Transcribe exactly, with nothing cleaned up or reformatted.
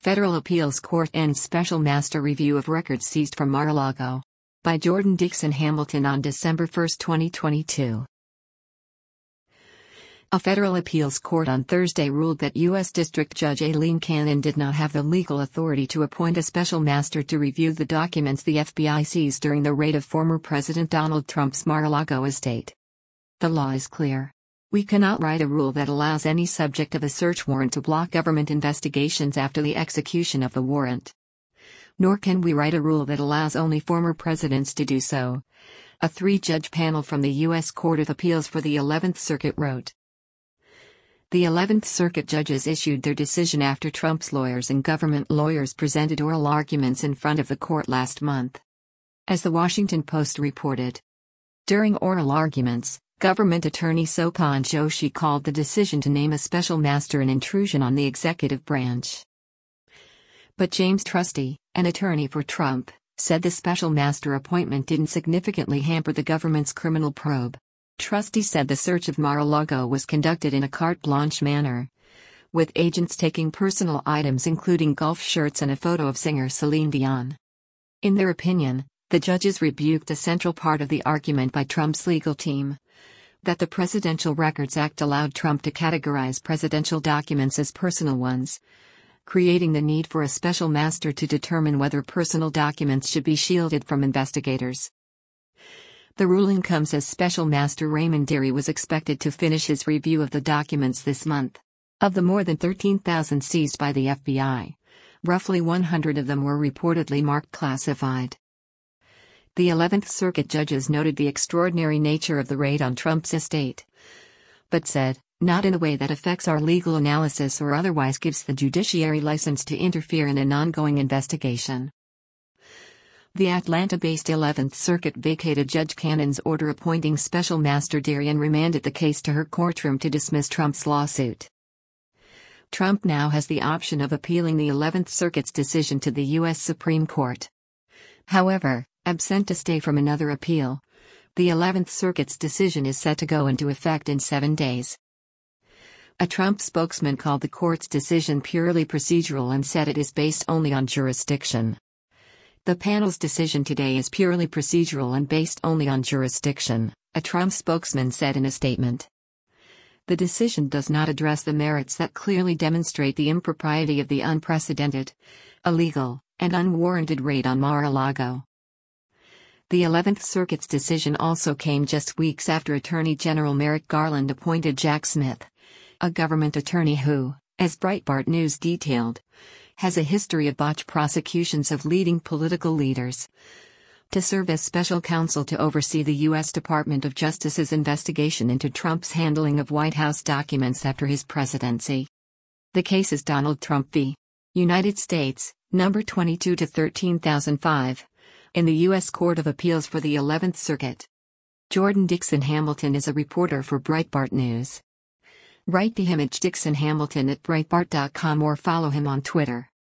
Federal Appeals Court ends special master review of records seized from Mar-a-Lago. By Jordan Dixon Hamilton on December first, twenty twenty-two. A federal appeals court on Thursday ruled that U S District Judge Aileen Cannon did not have the legal authority to appoint a special master to review the documents the F B I seized during the raid of former President Donald Trump's Mar-a-Lago estate. The law is clear. We cannot write a rule that allows any subject of a search warrant to block government investigations after the execution of the warrant. Nor can we write a rule that allows only former presidents to do so, a three-judge panel from the U S Court of Appeals for the eleventh Circuit wrote. The eleventh Circuit judges issued their decision after Trump's lawyers and government lawyers presented oral arguments in front of the court last month. As the Washington Post reported, during oral arguments, Government Attorney Sopan Joshi called the decision to name a special master an intrusion on the executive branch. But James Trusty, an attorney for Trump, said the special master appointment didn't significantly hamper the government's criminal probe. Trusty said the search of Mar-a-Lago was conducted in a carte blanche manner, with agents taking personal items including golf shirts and a photo of singer Celine Dion. In their opinion, the judges rebuked a central part of the argument by Trump's legal team, that the Presidential Records Act allowed Trump to categorize presidential documents as personal ones, creating the need for a special master to determine whether personal documents should be shielded from investigators. The ruling comes as Special Master Raymond Dearie was expected to finish his review of the documents this month. Of the more than thirteen thousand seized by the F B I, roughly one hundred of them were reportedly marked classified. The eleventh Circuit judges noted the extraordinary nature of the raid on Trump's estate, but said, not in a way that affects our legal analysis or otherwise gives the judiciary license to interfere in an ongoing investigation. The Atlanta-based eleventh Circuit vacated Judge Cannon's order appointing Special Master Dearie and remanded the case to her courtroom to dismiss Trump's lawsuit. Trump now has the option of appealing the eleventh Circuit's decision to the U S Supreme Court. However, absent a stay from another appeal, the eleventh Circuit's decision is set to go into effect in seven days. A Trump spokesman called the court's decision purely procedural and said it is based only on jurisdiction. The panel's decision today is purely procedural and based only on jurisdiction, a Trump spokesman said in a statement. The decision does not address the merits that clearly demonstrate the impropriety of the unprecedented, illegal, and unwarranted raid on Mar-a-Lago. The eleventh Circuit's decision also came just weeks after Attorney General Merrick Garland appointed Jack Smith, a government attorney who, as Breitbart News detailed, has a history of botched prosecutions of leading political leaders, to serve as special counsel to oversee the U S Department of Justice's investigation into Trump's handling of White House documents after his presidency. The case is Donald Trump v. United States, number twenty-two to thirteen thousand five, in the U S Court of Appeals for the eleventh Circuit. Jordan Dixon Hamilton is a reporter for Breitbart News. Write to him at Dixon Hamilton at Breitbart dot com or follow him on Twitter.